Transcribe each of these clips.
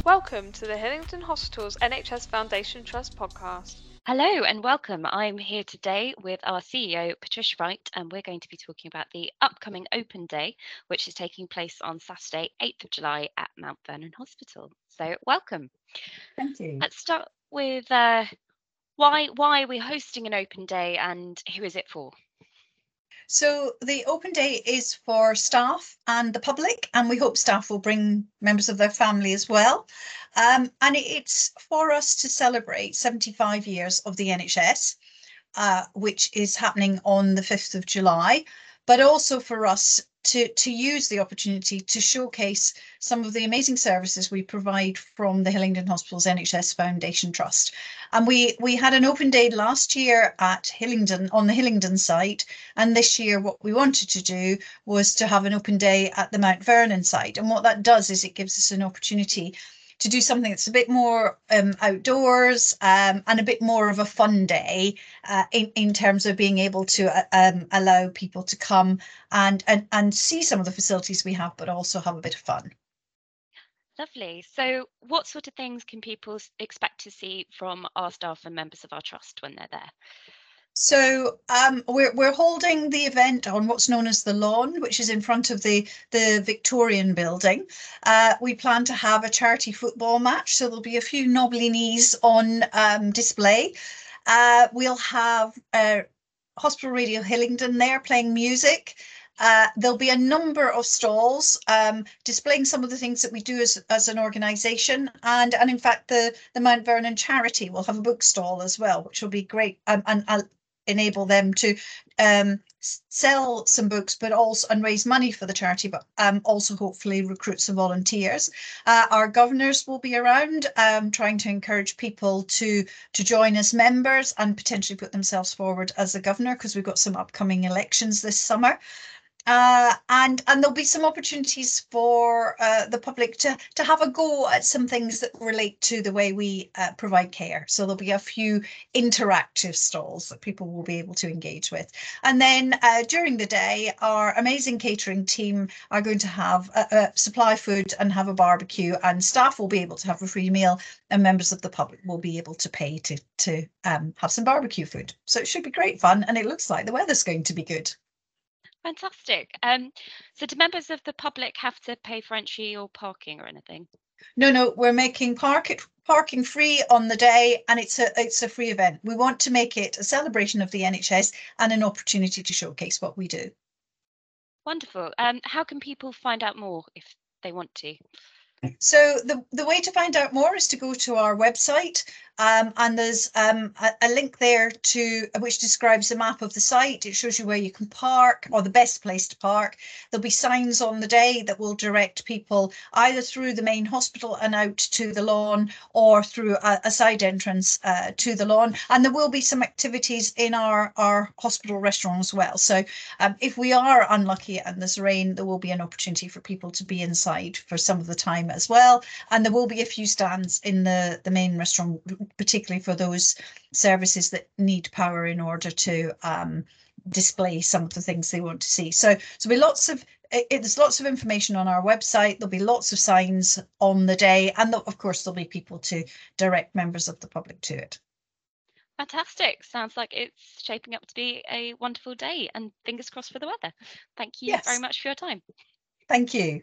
Welcome to the Hillingdon Hospitals NHS Foundation Trust podcast. Hello and welcome. I'm here today with our CEO, Patricia Wright, and we're going to be talking about the upcoming Open Day, which is taking place on Saturday, 8th of July at Mount Vernon Hospital. So welcome. Thank you. Let's start with why are we hosting an Open Day and who is it for? So the Open Day is for staff and the public, and we hope staff will bring members of their family as well. And it's for us to celebrate 75 years of the NHS, which is happening on the 5th of July, but also for us to use the opportunity to showcase some of the amazing services we provide from the Hillingdon Hospitals NHS Foundation Trust. And we had an open day last year at Hillingdon, on the Hillingdon site, and this year what we wanted to do was to have an open day at the Mount Vernon site. And what that does is it gives us an opportunity to do something that's a bit more outdoors and a bit more of a fun day in terms of being able to allow people to come and see some of the facilities we have, but also have a bit of fun. Lovely. So what sort of things can people expect to see from our staff and members of our trust when they're there? So we're holding the event on what's known as the lawn, which is in front of the Victorian building. We plan to have a charity football match, so there'll be a few knobbly knees on display. We'll have Hospital Radio Hillingdon there playing music. There'll be a number of stalls displaying some of the things that we do as an organisation, and in fact the Mount Vernon charity will have a book stall as well, which will be great and enable them to sell some books, but also and raise money for the charity, but also hopefully recruit some volunteers. Our governors will be around trying to encourage people to join as members and potentially put themselves forward as a governor, because we've got some upcoming elections this summer. And there'll be some opportunities for the public to have a go at some things that relate to the way we provide care. So there'll be a few interactive stalls that people will be able to engage with. And then during the day, our amazing catering team are going to have supply food and have a barbecue, and staff will be able to have a free meal, and members of the public will be able to pay to have some barbecue food. So it should be great fun, and it looks like the weather's going to be good. Fantastic. So do members of the public have to pay for entry or parking or anything? No, we're making parking free on the day, and it's a free event. We want to make it a celebration of the NHS and an opportunity to showcase what we do. Wonderful. How can people find out more if they want to? So the way to find out more is to go to our website, and there's a link there which describes a map of the site. It shows you where you can park, or the best place to park. There'll be signs on the day that will direct people either through the main hospital and out to the lawn, or through a side entrance to the lawn. And there will be some activities in our hospital restaurant as well. So if we are unlucky and there's rain, there will be an opportunity for people to be inside for some of the time as well. And there will be a few stands in the main restaurant, particularly for those services that need power in order to display some of the things they want to see. So there's lots of information on our website. There'll be lots of signs on the day, and of course there'll be people to direct members of the public to it. Fantastic. Sounds like it's shaping up to be a wonderful day, and fingers crossed for the weather. Thank you very much for your time. Thank you.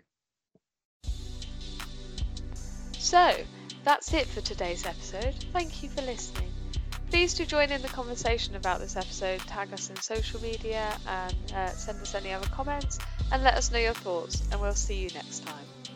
So that's it for today's episode. Thank you for listening. Please do join in the conversation about this episode, tag us in social media, and send us any other comments, and let us know your thoughts, and we'll see you next time.